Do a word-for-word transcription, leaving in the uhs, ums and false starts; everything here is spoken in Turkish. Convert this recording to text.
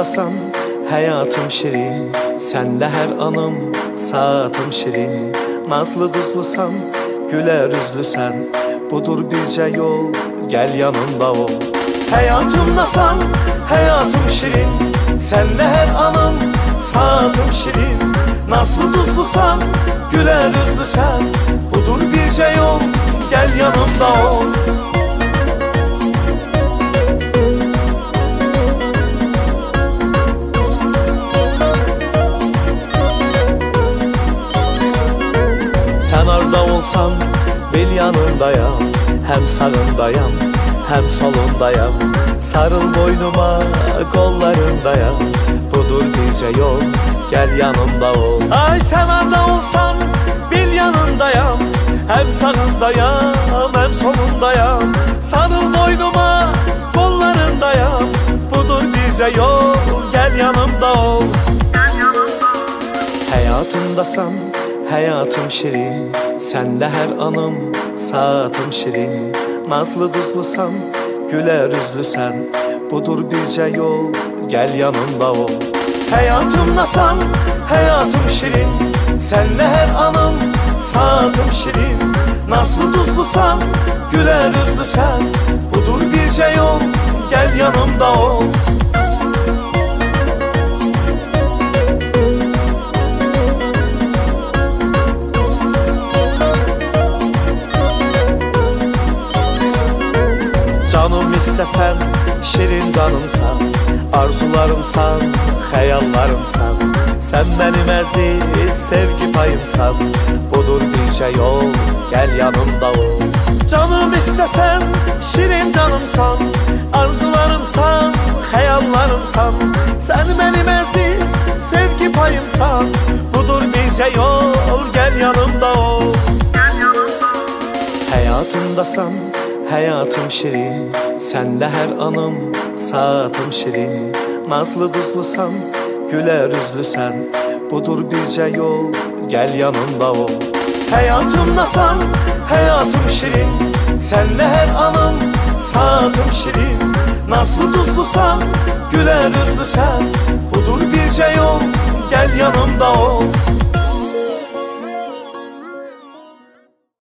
Hayatımdasan hayatım şirin, senle her anım saatım şirin. Nazlı duzlusan, güler üzlüsen, budur birce yol, gel yanımda ol. Hayatımdasan hayatım şirin, senle her anım saatım şirin. Nazlı duzlusan, güler üzlüsen, budur birce yol, gel yanımda ol. Sen orada olsan bil yanındayam, hem sağındayam hem solundayam. Sarıl boynuma kollarındayam, budur birce yol, gel yanımda ol. Ay sen orada olsan bil yanındayam, hem sağındayam hem solundayam. Sarıl boynuma kollarındayam, budur birce yol, gel yanımda ol. Hayatımdasan hayatım şirin, senle her anım saatım şirin. Nazlı duzlusan, güler üzlüsen, budur birce yol, gel yanımda ol. Hayatımdasan hayatım şirin, senle her anım saatım şirin. Nazlı duzlusan, güler üzlüsen, budur birce yol, gel yanımda ol. Canım istesen, şirin canımsan, arzularımsan, hayallarımsan. Sen benim aziz sevgi payımsan, budur birce yol, gel yanımda ol. Canım istesen, şirin canımsan, arzularımsan, hayallarımsan. Sen benim aziz sevgi payımsan, budur birce yol, gel yanımda ol. Hayatımdasan hayatım şirin, senle her anım saatım şirin. Nazlı duzlusan, güler üzlüsen, budur birce yol, gel yanımda ol. Hayatımdasan hayatım şirin, senle her anım saatım şirin. Nazlı duzlusan, güler üzlüsen, budur birce yol, gel yanımda ol.